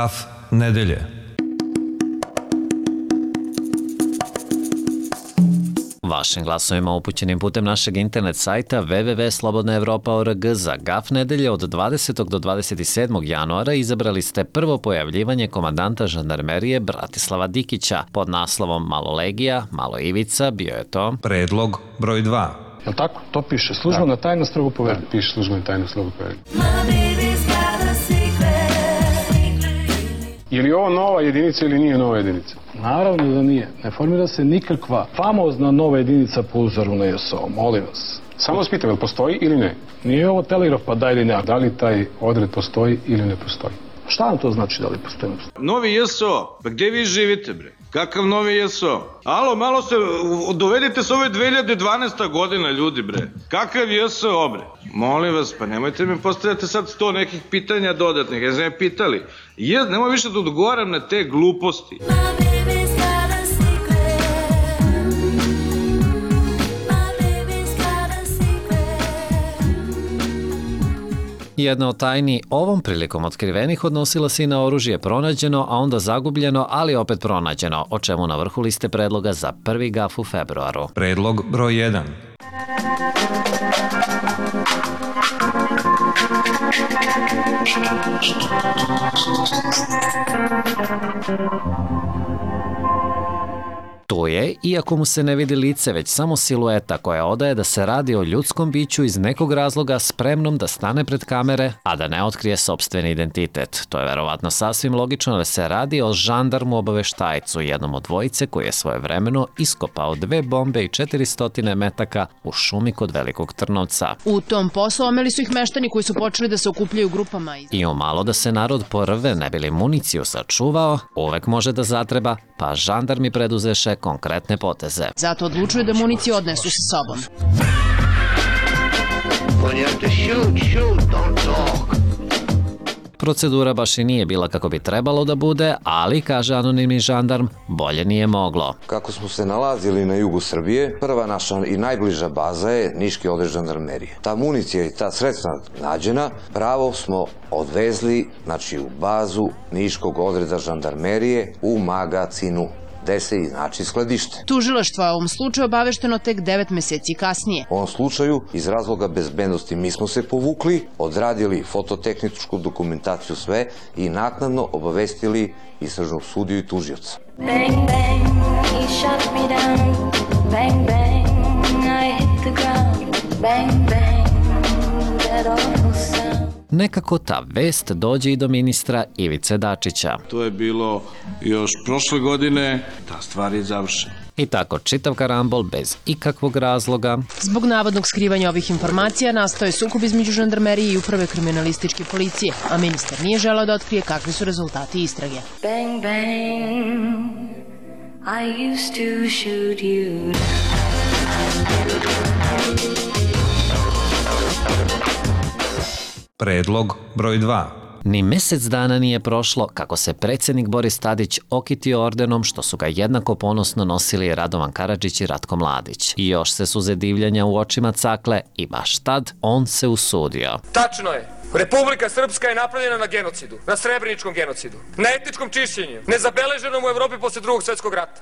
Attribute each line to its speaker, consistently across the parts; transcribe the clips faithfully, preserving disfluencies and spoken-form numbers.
Speaker 1: Gaf nedelje.
Speaker 2: Vašim glasovima upućenim putem našeg internet sajta w w w tačka slobodna evropa tačka org za Gaf nedelje od dvadesetog do dvadeset sedmog januara izabrali ste prvo pojavljivanje komandanta žandarmerije Bratislava Dikića pod naslovom Malo Legija, Malo Ivica, bio je to
Speaker 1: Predlog broj dva.
Speaker 3: Jel' tako? To piše. Službena tajna strogo poverljiva. Piše službena tajna strogo poverljiva. Je li ovo nova jedinica ili nije nova jedinica? Naravno da nije. Ne formira se nikakva famozna nova jedinica po uzoru na J S O. Molim vas. Samo vas pitam, je li postoji ili ne? Nije ovo telegraf pa da ili ne. Da li taj odred postoji ili ne postoji? Šta vam to znači da li postoji?
Speaker 4: Novi J S O? Pa gde vi živite, bre? Kakav novi J S O? Alo, malo se, dovedite se ove dve hiljade dvanaesta godina, ljudi, bre. Kakav J S O, bre? Molim vas, pa nemojte mi postavljati sad sto nekih pitanja dodatnih, ja sam je pitali. Ja, nemoj više da odgovaram na te gluposti.
Speaker 2: Jedna od tajni ovom prilikom otkrivenih odnosila se i na oružje pronađeno, a onda zagubljeno, ali opet pronađeno, o čemu na vrhu liste predloga za prvi Gaf u februaru.
Speaker 1: Predlog broj jedan. Tu je, iako mu se ne vidi lice, već samo silueta koja odaje da se radi o ljudskom biću iz nekog razloga spremnom da stane pred kamere, a da ne otkrije sopstveni identitet. To je verovatno sasvim logično da se radi o žandarmu obaveštajcu, jednom od dvojice koji je svojevremeno iskopao dve bombe i četiristo metaka u šumi kod Velikog Trnovca.
Speaker 5: U tom poslu omeli su ih meštani koji su počeli da se okupljaju grupama.
Speaker 2: I umalo da se narod porve ne bi li municiju sačuvao, uvek može da zatreba, pa žandarmi preduzeše konkretne poteze.
Speaker 5: Zato odlučuju da municiju odnesu sa sobom.
Speaker 2: Procedura baš i nije bila kako bi trebalo da bude, ali, kaže anonimni žandarm, bolje nije moglo.
Speaker 6: Kako smo se nalazili na jugu Srbije, prva naša i najbliža baza je Niški odred žandarmerije. Ta municija i ta sredstva nađena, pravo smo odvezli, znači u bazu Niškog odreda žandarmerije u magacinu, gde se znači skladište.
Speaker 5: Tužilaštvo je u ovom slučaju obavešteno tek devet meseci kasnije.
Speaker 6: U ovom slučaju, iz razloga bezbednosti, mi smo se povukli, odradili fototehničku dokumentaciju sve i naknadno obavestili istražnog sudiju i tužioca. Bang, bang, he shot me down. Bang, bang, I hit the ground. Bang, bang, that awful sound.
Speaker 2: Nekako ta vest dođe i do ministra Ivice Dačića.
Speaker 4: To je bilo još prošle godine, ta stvar je završena.
Speaker 2: I tako čitav karambol bez ikakvog razloga.
Speaker 5: Zbog navodnog skrivanja ovih informacija nastao je sukob između žandarmerije i uprave kriminalističke policije, a ministar nije želeo da otkrije kakvi su rezultati istrage.
Speaker 7: Bang, bang, I used to shoot you.
Speaker 1: Predlog broj dva.
Speaker 2: Ni mesec dana nije prošlo kako se predsjednik Boris Tadić okitio ordenom što su ga jednako ponosno nosili Radovan Karadžić i Ratko Mladić. I još se suze divljenja u očima cakle i baš tad on se usudio.
Speaker 8: Tačno je. Republika Srpska je napravljena na genocidu, na srebreničkom genocidu, na etničkom čišćenju, nezabeleženom u Evropi posle drugog svjetskog rata.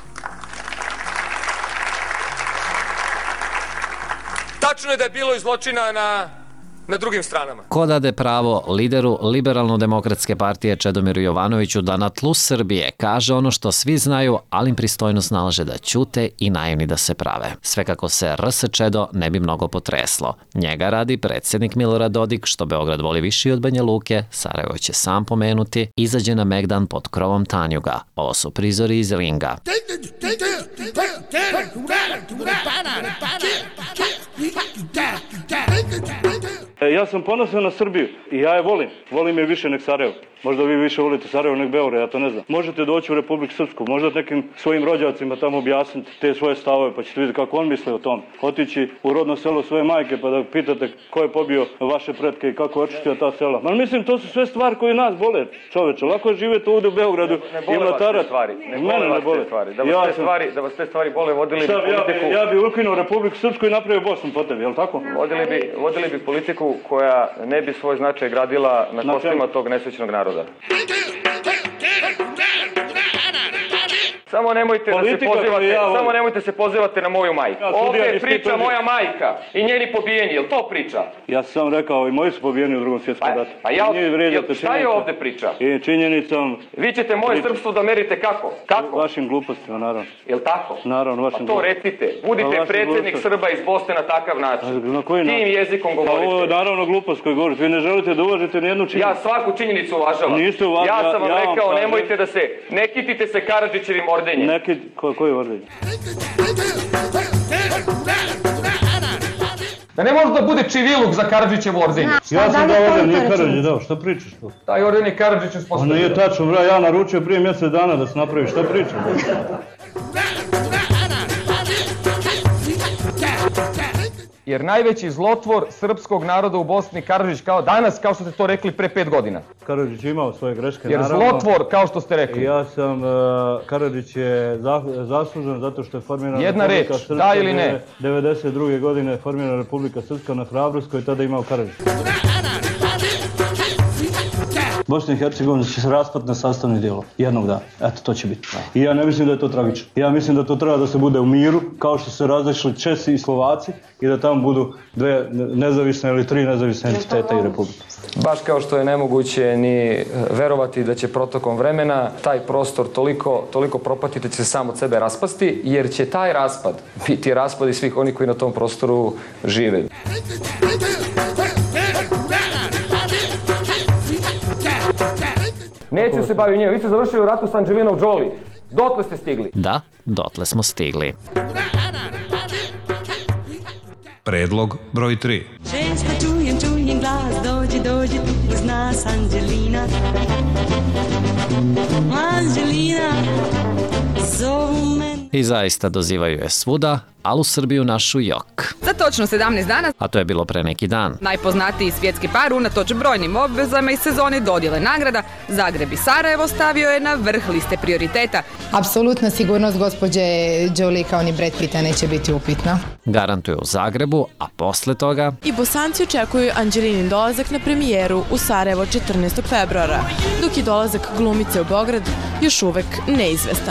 Speaker 8: Tačno je da je bilo i zločina na... na drugim stranama.
Speaker 2: Ko dade pravo lideru Liberalno-demokratske partije Čedomiru Jovanoviću da na tlu Srbije kaže ono što svi znaju, ali im pristojnost nalaže da ćute i naivni da se prave. Sve kako se R S Čedo ne bi mnogo potreslo. Njega radi predsjednik Milorad Dodik, što Beograd voli više od Banja Luke, Sarajevo će sam pomenuti, izađe na Megdan pod krovom Tanjuga. Ovo su prizori iz ringa.
Speaker 9: Ja sam ponosan na Srbiju i ja je volim. Volim je više nek Sarajevo. Možda vi više volite Sarajevo nek Beograd, ja to ne znam. Možete doći u Republiku Srpsku, možda nekim svojim rođacima tamo objasniti te svoje stavove, pa ćete vidjeti kako on misle o tom. Otići u rodno selo svoje majke pa da pitate ko je pobio vaše pretke i kako je očistio ta sela. Ma mislim, to su sve stvari koje nas bole, čoveče. Lako je živjeti ovdje u Beogradu i mlatarat.
Speaker 10: Ne bole vas te stvari. Da vas, ja te, stvari, da vas te stvari bole, vodili bi politiku...
Speaker 9: Ja bi, ja bi ukinuo Republiku Srpsku i napravio Bosnu po tebi, je li tako?
Speaker 10: Vodili bi, vodili bi politiku koja ne bi svoj značaj gradila na, na kostima tog nesvećnog naroda. Samo nemojte da se pozivate, ja samo nemojte se pozivate na moju majku. Ja, ovdje priča moja majka i njeni pobijeni, je li to priča?
Speaker 9: Ja sam rekao i moji su pobijeni u drugom svjetskom ratu.
Speaker 10: A ja, jel, šta je ovdje priča?
Speaker 9: I činjenicom...
Speaker 10: Vi ćete moje srpstvo da merite kako? Kako?
Speaker 9: Vašim glupostima, naravno.
Speaker 10: Jel tako?
Speaker 9: Naravno, vašim
Speaker 10: glupostima. Pa to recite. Budite predsjednik Srba iz Bosne na takav način. Na koji način? Tim jezikom govorite.
Speaker 9: Ovo je naravno glupost koju govorite. Vi ne želite da uvažite nijednu činjenicu.
Speaker 10: Ja svaku činjenicu uvažavam.
Speaker 9: Niste uvažali.
Speaker 10: Ja sam vam ja rekao, vam nemojte da se, ne kitite se Karadžićevim ordenjem.
Speaker 9: Ne kit, ko, koji ordenje?
Speaker 10: Da ne može da bude čiviluk za Karadžićevo ordenje.
Speaker 9: Ja sam dao orden, nije Karadžić dao, šta pričaš to?
Speaker 10: Taj orden je Karadžić uspostavio.
Speaker 9: Nije tačno, bra, ja naručio prije mjesec dana da se napravi, šta pričaš?
Speaker 10: Jer najveći zlotvor srpskog naroda u Bosni Karadžić kao danas, kao što ste to rekli pre pet godina.
Speaker 9: Karadžić je imao svoje greške,
Speaker 10: jer
Speaker 9: naravno.
Speaker 10: Jer zlotvor, kao što ste rekli.
Speaker 9: Ja sam, uh, Karadžić je zaslužen zato što je formirana
Speaker 10: Jedna
Speaker 9: Republika
Speaker 10: reč,
Speaker 9: Srpska.
Speaker 10: Da ili ne?
Speaker 9: devedeset druge godine je formirana Republika Srpska na Hrabrovskoj, tada je imao Karadžić. Bosna i Hercegovina će se raspati na sastavni dijelo, jednog dana. Eto, to će biti. I ja ne mislim da je to tragično. Ja mislim da to treba da se bude u miru, kao što se razišli Česi i Slovaci i da tamo budu dve nezavisne ili tri nezavisne entiteta i republike.
Speaker 10: Baš kao što je nemoguće ni verovati da će protokom vremena taj prostor toliko, toliko propatiti da će se sam od sebe raspasti, jer će taj raspad biti raspad i svih onih koji na tom prostoru žive. Neću se baviti njima, vi ste završili u ratu s Anđelinom Jolie. Dotle ste stigli.
Speaker 2: Da, dotle smo stigli.
Speaker 11: Predlog broj tri.
Speaker 7: Često čujem, čujem glas, dođi, dođi tu uz nas, Anđelina. Anđelina, zovu me.
Speaker 2: I zaista dozivaju je svuda, ali u Srbiju našu jok.
Speaker 12: Za točno sedamnaest dana,
Speaker 2: a to je bilo pre neki dan,
Speaker 12: najpoznatiji svjetski par unatoč brojnim obvezama iz sezone dodjele nagrada, Zagreb i Sarajevo stavio je na vrh liste prioriteta.
Speaker 13: Apsolutna sigurnost gospođe Jolie kao ni Brad Pitta neće biti upitna.
Speaker 2: Garantuju u Zagrebu, a posle toga...
Speaker 14: I Bosanci očekuju Anđelinin dolazak na premijeru u Sarajevo četrnaestog februara, dok je dolazak glumice u Beograd još uvek neizvestan.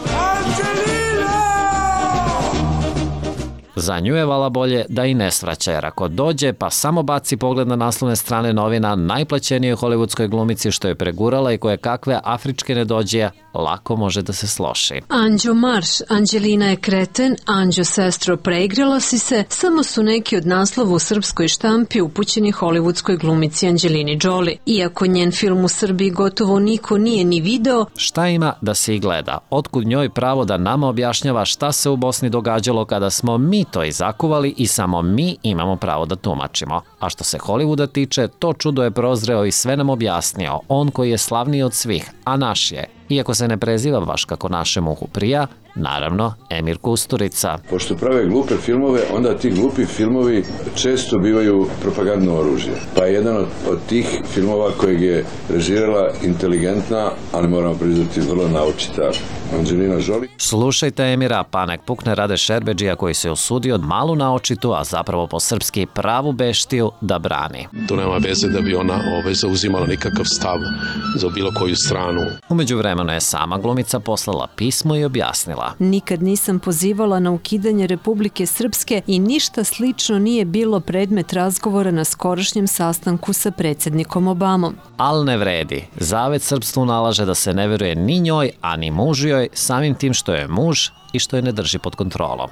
Speaker 2: Za nju je vala bolje da i ne svraća, jer ako dođe pa samo baci pogled na naslovne strane novina najplaćenijoj hollywoodskoj glumici što je pregurala i koje kakve afričke nedođije, lako može da se sloši.
Speaker 15: Anđo marš, Anđelina je kreten, Anđo sestro preigrala si se, samo su neki od naslova u srpskoj štampi upućeni hollywoodskoj glumici Anđelini Jolie. Iako njen film u Srbiji gotovo niko nije ni video,
Speaker 2: šta ima da se i gleda? Otkud njoj pravo da nama objašnjava šta se u Bosni događalo kada smo mi to i zakuvali i samo mi imamo pravo da tumačimo. A što se Hollywooda tiče, to čudo je prozreo i sve nam objasnio, on koji je slavniji od svih, a naš je. Iako se ne preziva baš kako našem uhu prija, naravno, Emir Kusturica.
Speaker 16: Pošto prave glupe filmove, onda ti glupi filmovi često bivaju propagandno oružje. Pa je jedan od, od tih filmova kojeg je režirala inteligentna, ali moramo priznati vrlo naučita Anđelina Jolie.
Speaker 2: Slušajte Emira, pa nek pukne Rade Šerbedžija koji se usudio malu naočitu, a zapravo po srpski pravu beštiju da brani.
Speaker 17: To nema veze da bi ona ove, zauzimala nikakav stav za bilo koju stranu.
Speaker 2: Umeđu vremena je sama glumica poslala pismo i objasnila.
Speaker 15: Nikad nisam pozivala na ukidanje Republike Srpske i ništa slično nije bilo predmet razgovora na skorašnjem sastanku sa predsjednikom Obamom.
Speaker 2: Al ne vredi. Zavet srpstvu nalaže da se ne veruje ni njoj, a ni mužu joj, samim tim što je muž i što je ne drži pod kontrolom.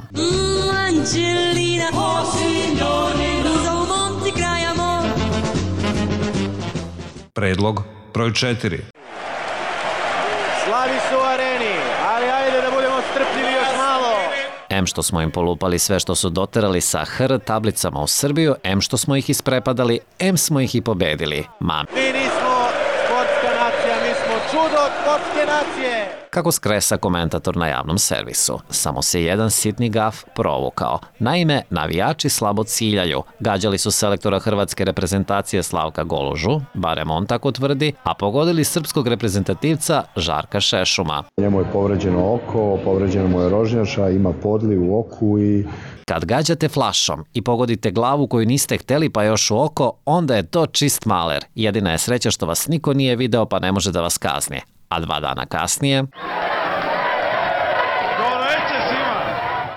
Speaker 11: Predlog broj četiri.
Speaker 18: Slavi su u areni, ali ajde da budemo strpljivi još malo.
Speaker 2: Em što smo im polupali sve što su doterali sa H R tablicama u Srbiju, em što smo ih isprepadali, em smo ih i pobedili. Mam.
Speaker 18: Mi nismo sportska nacija, mi smo čudo sportske nacije.
Speaker 2: Kako skresa komentator na javnom servisu. Samo se jedan sitni gaf provukao. Naime, navijači slabo ciljaju. Gađali su selektora hrvatske reprezentacije Slavka Golužu, barem on tako tvrdi, a pogodili srpskog reprezentativca Žarka Šešuma.
Speaker 19: Njemu je povređeno oko, povređeno mu je rožnjača, ima podliv u oku i...
Speaker 2: Kad gađate flašom i pogodite glavu koju niste hteli pa još u oko, onda je to čist maler. Jedina je sreća što vas niko nije video pa ne može da vas kazni. A dva dana kasnije...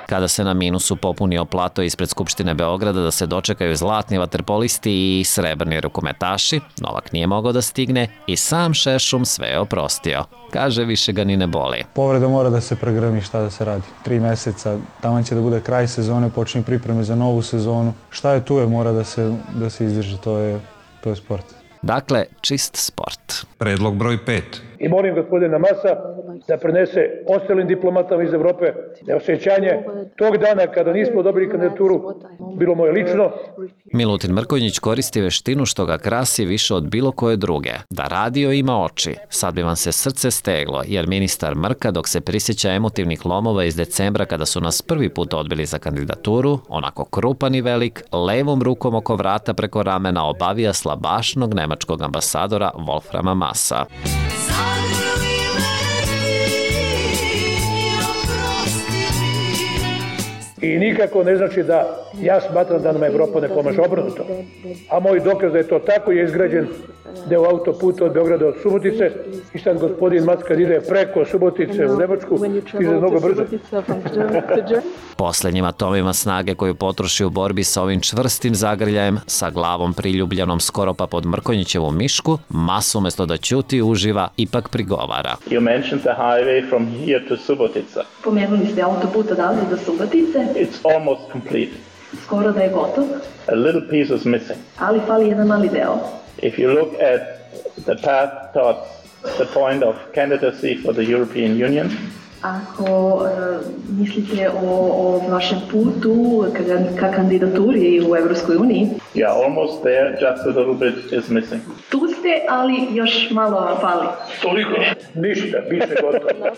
Speaker 2: Kada se na minusu popunio plato ispred Skupštine Beograda da se dočekaju zlatni vaterpolisti i srebrni rukometaši, Novak nije mogao da stigne i sam Šešum sve je oprostio. Kaže, više ga ni ne boli.
Speaker 20: Povreda mora da se pregrmi, šta da se radi. Tri meseca, tamo će da bude kraj sezone, počinje pripreme za novu sezonu. Šta je tu je, mora da se, da se izdrži, to je, to je sport.
Speaker 2: Dakle, čist sport.
Speaker 11: Predlog broj pet.
Speaker 21: I molim gospodina Masa da prenese ostalim diplomatama iz Evrope da je osjećanje tog dana kada nismo dobili kandidaturu bilo moje lično.
Speaker 2: Milutin Mrkonjić koristi veštinu što ga krasi više od bilo koje druge. Da radio ima oči. Sad bi vam se srce steglo, jer ministar Mrka, dok se prisjeća emotivnih lomova iz decembra kada su nas prvi put odbili za kandidaturu, onako krupan i velik, levom rukom oko vrata preko ramena obavija slabašnog nemačkog ambasadora Wolframa Masa.
Speaker 21: I nikako ne znači da ja smatram da nam Evropa ne pomaže, obrnuto. A moj dokaz da je to tako je izgrađen deo autoputa od Beograda od Subotice i sad gospodin Mac kad ide preko Subotice u Nemačku stiže mnogo brzo.
Speaker 2: Poslednjim atomima snage koju potroši u borbi sa ovim čvrstim zagrljajem, sa glavom priljubljenom skoro pa pod Mrkonjićevu mišku, Mas umesto da ćuti uživa, ipak prigovara.
Speaker 22: You mentioned the highway from here to Subotica.
Speaker 23: Pomenuli ste autoput odavde do Subotice.
Speaker 22: It's almost complete.
Speaker 23: Skoro da je gotov.
Speaker 22: A little piece is missing.
Speaker 23: Ali fali jedan mali deo.
Speaker 22: If you look at the path towards the point of candidacy for the European Union,
Speaker 23: ako uh, mislite o, o vašem putu ka, ka kandidaturi u Evropskoj uniji,
Speaker 22: yeah, almost there, just a little bit is missing.
Speaker 23: Tu ste, ali još malo fali.
Speaker 21: Toliko, ništa, biće gotovo.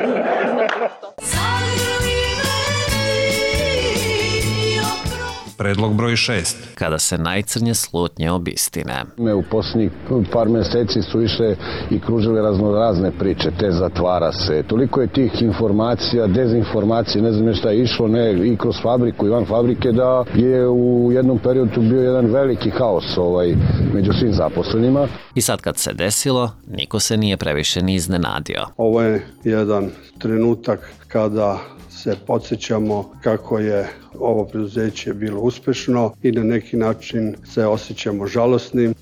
Speaker 11: Predlog broj šest.
Speaker 2: Kada se najcrnje slutnje obistine.
Speaker 19: U posljednjih par meseci su išle i kružile raznorazne priče, te zatvara se. Toliko je tih informacija, dezinformacija, ne znam šta je išlo, ne, i kroz fabriku i van fabrike, da je u jednom periodu bio jedan veliki haos ovaj, među svim zaposlenima.
Speaker 2: I sad kad se desilo, niko se nije previše ni iznenadio.
Speaker 24: Ovo je jedan trenutak kada se podsjećamo kako je ovo preduzeće bilo uspešno i na neki način se osjećamo žalosnim.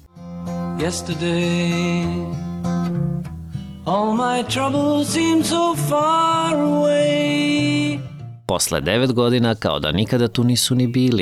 Speaker 24: Yesterday, all my troubles seem so far away.
Speaker 2: Posle devet godina kao da nikada tu nisu ni bili.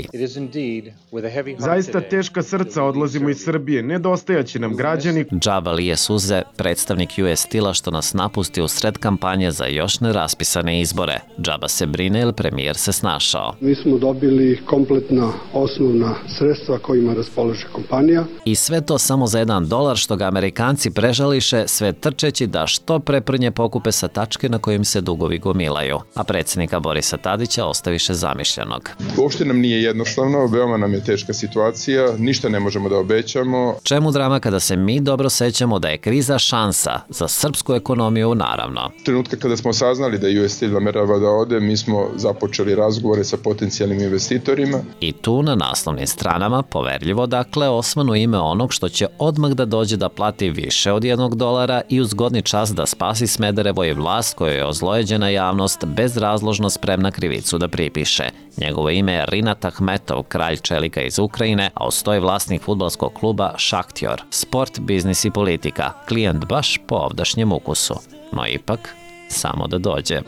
Speaker 25: Zaista teška srca odlazimo iz Srbije, nedostajaće nam građani.
Speaker 2: Džaba lije suze, predstavnik U S Steel-a što nas napusti u sred kampanje za još neraspisane izbore. Džaba se brine jer premijer se snašao.
Speaker 24: Mi smo dobili kompletna osnovna sredstva kojima raspolaže kompanija.
Speaker 2: I sve to samo za jedan dolar što ga Amerikanci prežališe, sve trčeći da što preprnje pokupe sa tačke na kojim se dugovi gomilaju. A predsjednika Borisa Tadića ostaviše zamišljenog.
Speaker 26: Uopšte nam nije jednostavno, veoma nam je teška situacija, ništa ne možemo da obećamo.
Speaker 2: Čemu drama kada se mi dobro sećamo da je kriza šansa za srpsku ekonomiju, naravno.
Speaker 26: Trenutka kada smo saznali da U S Steel namerava da ode, mi smo započeli razgovore sa potencijalnim investitorima.
Speaker 2: I tu na naslovnim stranama, poverljivo dakle, osvanu ime onog što će odmah da dođe da plati više od jednog dolara i u zgodni čas da spasi Smederevo i vlast kojoj je ozlojeđena javnost bezrazložno spremna krivicu da pripiše. Njegovo ime je Rinat Ahmetov, kralj čelika iz Ukrajine, a ustoji vlasnik fudbalskog kluba Šaktjor. Sport, biznis i politika. Klijent baš po ovdašnjem ukusu. No ipak, samo da dođe.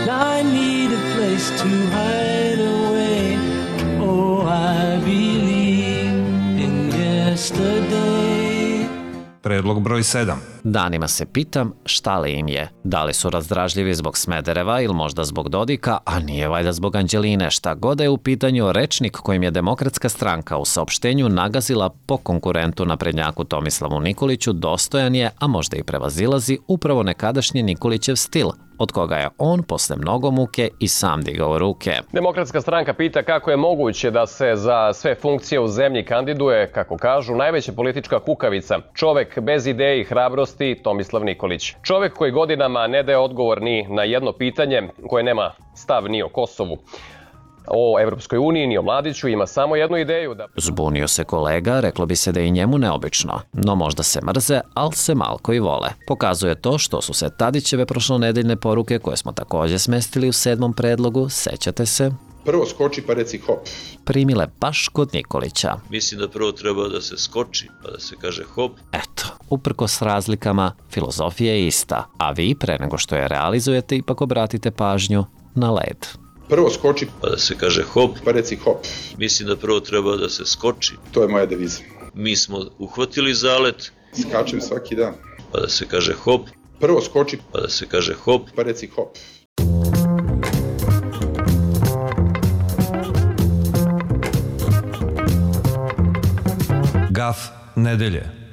Speaker 11: Predlog broj sedam.
Speaker 2: Danima se pitam šta li im je. Da li su razdražljivi zbog Smedereva ili možda zbog Dodika, a nije valjda zbog Anđeline. Šta god je u pitanju, rečnik kojim je Demokratska stranka u saopštenju nagazila po konkurentu naprednjaku Tomislavu Nikoliću dostojan je, a možda i prevazilazi, upravo nekadašnji Nikolićev stil, od koga je on posle mnogo muke i sam digao ruke.
Speaker 27: Demokratska stranka pita kako je moguće da se za sve funkcije u zemlji kandiduje, kako kažu, najveća politička kukavica, čovek bez ideje i hrabrosti Tomislav Nikolić. Čovek koji godinama ne daje odgovor ni na jedno pitanje, koje nema stav ni o Kosovu. o Evropskoj uniji ni o Mladiću, ima samo jednu ideju da...
Speaker 2: Zbunio se kolega, reklo bi se da je i njemu neobično. No možda se mrze, ali se malko i vole. Pokazuje to što su se Tadićeve prošlonedeljne poruke, koje smo takođe smestili u sedmom predlogu, sećate se?
Speaker 26: Prvo skoči pa reci hop.
Speaker 2: Primile baš kod Nikolića.
Speaker 1: Mislim da prvo treba da se skoči pa da se kaže hop.
Speaker 2: Eto, uprkos razlikama, filozofija je ista, a vi pre nego što je realizujete ipak obratite pažnju na led.
Speaker 26: Prvo skoči
Speaker 1: pa da se kaže hop.
Speaker 26: Pa reci hop.
Speaker 1: Mislim da prvo treba da se skoči.
Speaker 26: To je moja deviza.
Speaker 1: Mi smo uhvatili zalet.
Speaker 26: Skačem svaki dan.
Speaker 1: Pa da se kaže hop.
Speaker 26: Prvo skoči
Speaker 1: pa da se kaže hop.
Speaker 26: Pa reci hop.
Speaker 11: Gaf nedelje.